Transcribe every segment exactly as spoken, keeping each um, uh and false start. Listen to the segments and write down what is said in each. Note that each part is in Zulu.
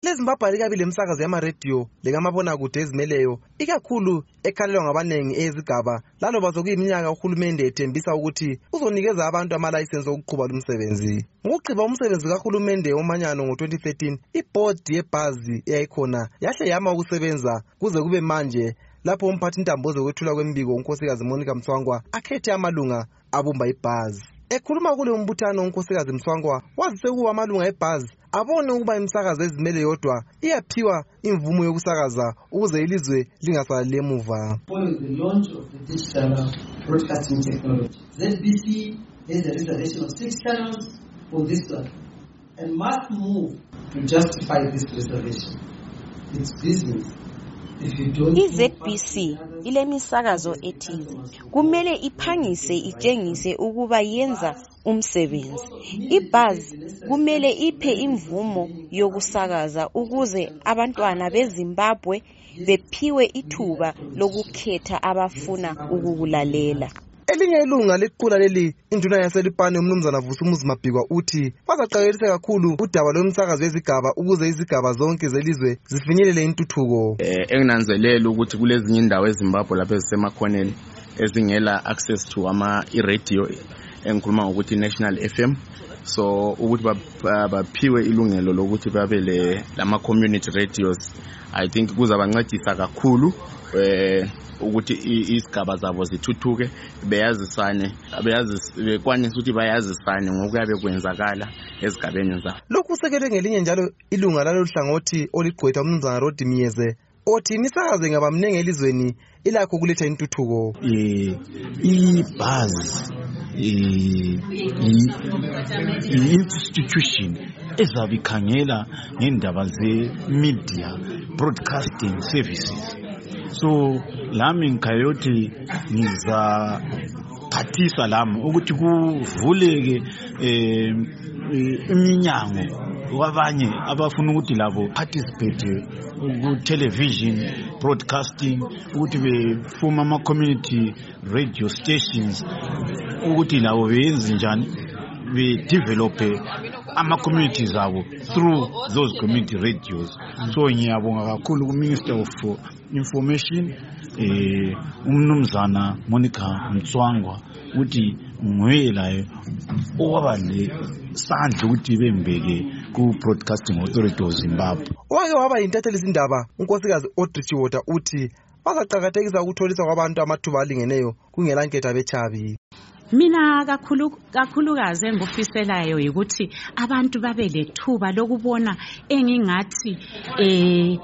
leZimbabwe likabile umsakazo yama-radio lekamabonakude ezimeleyo ikakhulu ekhalelwa ngabanengi ezigaba lalo bazokuyiminyaka uhulumende ethembisa ukuthi uzonikeza abantu amalayisensi okuqhuba lumsebenzi. Ngokugqiba umsebenzi kahulumende womanyano ngo-twenty thirteen, ibhodi yebhazi eyayikhona yahle yama ukusebenza kuze kube manje lapho umphathi intambo zokwethula kwembiko unkosikazi Monica Mtswangwa akhethe amalunga abumba ibhazi. Ekhuluma kule umbuthano unkosikazi Mtswangwa wazise ukuba amalunga ebhazi abone ukuba imisakazo ezimele yodwa iyaphiwa imvumo yokusakaza ukuze ilizwe lingasaleli emuva. Following the launch of the digital broadcasting technology, Z B C has a reservation of six channels for this platform and must move to justify this reservation. It's business. I-Z B C ile misakazo ethize kumele iphangise itshengise ukuba yenza umsebenzi. Ibhazi kumele iphe imvumo yokusakaza ukuze abantwana beZimbabwe bephiwe ithuba lokukhetha abafuna ukukulalela. Elinye ilunga lequla leli induna yaselipane umnumzana Vusumuzi Mabhikwa uthi bazaqakelisa kakhulu udaba lomsakazo wezigaba ukuze izigaba zonke zelizwe zifinyelele intuthuko. Eh enginanzelela ukuthi kulezinye indawo eZimbabwe lapho ezisemakhoneni ezingela access to ama i-radio engikhuluma ngokuthi National F M, so ukuthi baphiwe ilungelo lokuthi babe le lama community radios. I think kuzabancedisa kakhulu eh ukuthi isigaba zabo zithuthuke beyazisane beyazi bekwanisa ukuthi bayazisane ngokuyabe kwenzakala ezigabeni zabo. Lokhu sekelwe ngelinye njalo ilunga lalo hlangothi oligqwetha umnumzana Rodi Miyeze othi imisakazo ingaba mningi elizweni ilakho kuletha intuthuko. Eh ibhazi i-institution ezabikhangela ngendaba ze-media broadcasting services. So lami ngikhayothi ngiza phathisa lami ukuthi kuvuleke iminyango wabanye abafuna ukuthi labo participate ku television broadcasting ukuthi befuma ama community radio stations ukuthi labo benze njani be develop ama communities abo through those community radios. So ngiyabonga kakhulu ku Minister of Information eh umnumzana Monica Mtswangwa ukuthi nguyelayo owabale sandla ukuthi bembeke ku Broadcasting Authority of Zimbabwe. Wake waba yintatheli izindaba unkosikazi Audrey Chiwota uthi bazaqhakathekisa ukutholiswa kwabantu amathuba alingeneyo kungela nketha bechabi. Mina kakhulu kakhulukazi engufiselayo ukuthi abantu babe lethuba lokubona engingathi eh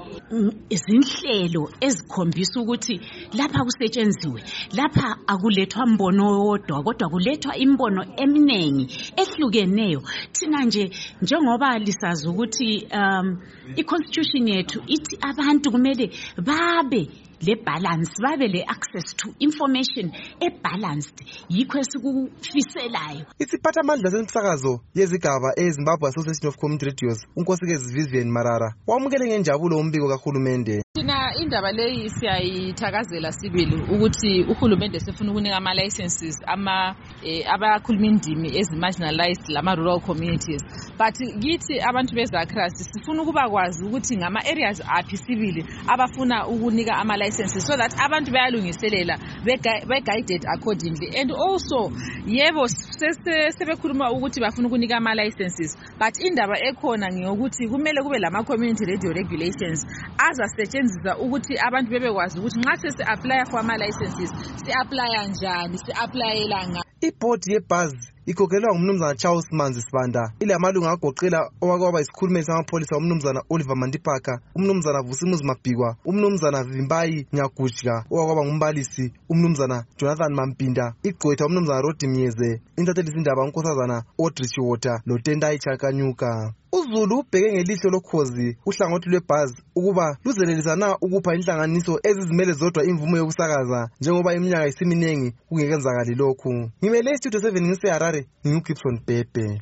izinhlelo ezikhombisa ukuthi lapha kusetshenzwe lapha akulethwa imbono wodwa kodwa kulethwa imbono eminengi ehlukeneyo. Thina nje njengoba lisazi ukuthi um i-constitution yethu ithi abantu kumele babe le balance babe le access to information e balanced yikho esikufiselayo. Isiphatha amandla semsakazo yezigaba eZimbabwe Association of Community Radios unkosikazi Vivian Marara wamukele ngenjabulo umbiko kahulumende. Thina indaba leyi siyayithakazela sibili ukuthi uhulumende sefuna ukunika ama licenses ama abakhuluma indimi ezimarginalized lama rural communities, but kithi abantu beZakras sifuna ukuba kwazi ukuthi ngama areas aphi sibili abafuna ukunika ama licenses so that abantu bayalungiselela be guided accordingly. And also yebo sebekhuluma ukuthi bafuna ukunika ama licenses, but indaba ekhona ngiyokuthi kumele kube lama community radio regulations azasetshenziswa ukuthi abantu bebekwazi ukuthi nxa sesi apply for ama licenses si apply njani si applyela nga. Ibhodi yebhazi ikhokhelwa ngumnumzana Charles Manzi Sibanda ile amalunga agoqela owakwaba isikhulumeli samapholisa umnumzana Oliver Mandipaka, umnumzana Vusumuzi Mabhikwa, umnumzana Vimbayi Nyagujka owakwaba ngumbalisi umnumzana Jonathan Mampinda, igqwetha umnumzana Rodi Miyeze, intatheli izindaba unkosazana Audrey Chiwota loTendai Chakanyuka. UZulu ubheke ngelihlo lokhozi uhlangothi lwebhazi ukuba luzelelisa na ukupha inhlanganiso ezizimele zodwa imvumo yokusakaza njengoba iminyaka isiminengi kungekenzakali lokhu. Ngimele iStudio seven ngise Harare, ngiuGibson Bebe.